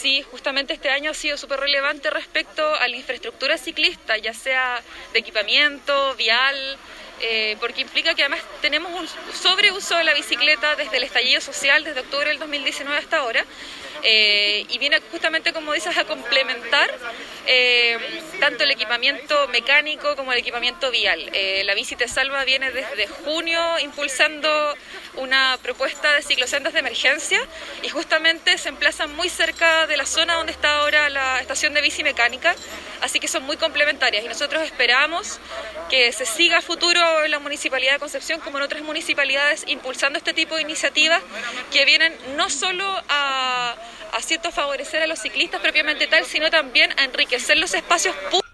Sí, justamente este año ha sido súper relevante respecto a la infraestructura ciclista, ya sea de equipamiento, vial, porque implica que además tenemos un sobreuso de la bicicleta desde el estallido social, desde octubre del 2019 hasta ahora, y viene justamente, como dices, a complementar tanto el equipamiento mecánico como el equipamiento vial. La Bici Te Salva viene desde junio impulsando una propuesta de ciclosendas de emergencia y justamente se emplazan muy cerca de la zona donde está ahora la estación de bici mecánica, así que son muy complementarias y nosotros esperamos que se siga a futuro en la Municipalidad de Concepción como en otras municipalidades impulsando este tipo de iniciativas que vienen no solo a favorecer a los ciclistas propiamente tal, sino también a enriquecer los espacios públicos